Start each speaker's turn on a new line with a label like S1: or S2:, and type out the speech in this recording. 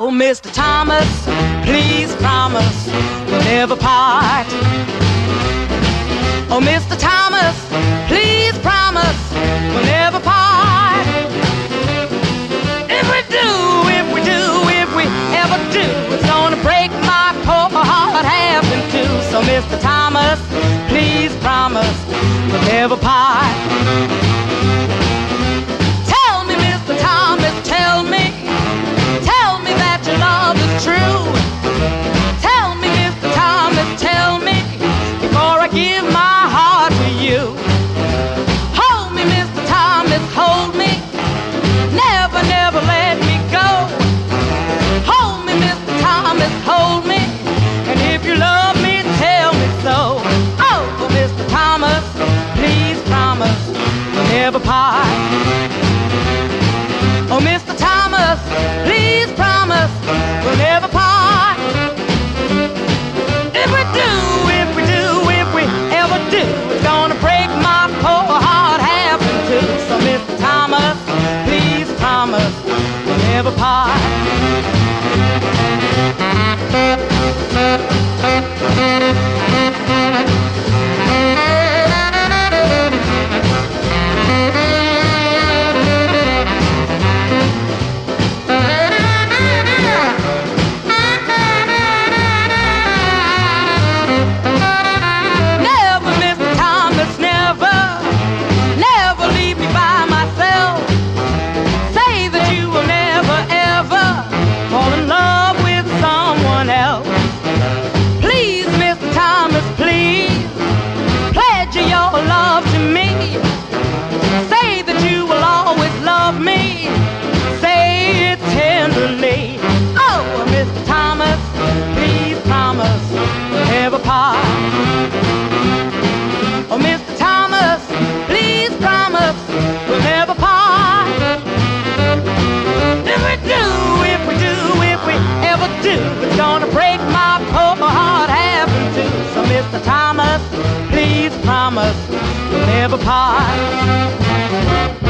S1: Oh, Mr. Thomas, please promise we'll never part. Oh, Mr. Thomas, please promise we'll never part. If we ever do, it's gonna break my poor heart half in two. So, Mr. Thomas, please promise we'll never part. Tell me, Mr. Thomas, tell me that your love is true. Tell me, Mr. Thomas, tell me before I give my heart to you. Hold me, Mr. Thomas, hold me. Never, never let me go. Hold me, Mr. Thomas, hold me. And if you love me, tell me so. Oh, Mr. Thomas, please promise we'll never part. Oh, Mr. Thomas, please promise we'll never part. If we ever do, it's gonna break my poor heart half in two. So, Mr. Thomas, please promise we'll never part. Oh, Mr. Thomas, please promise we'll never part. If we ever do, it's gonna break my poor heart half in two. So, Mr. Thomas, please promise we'll never part.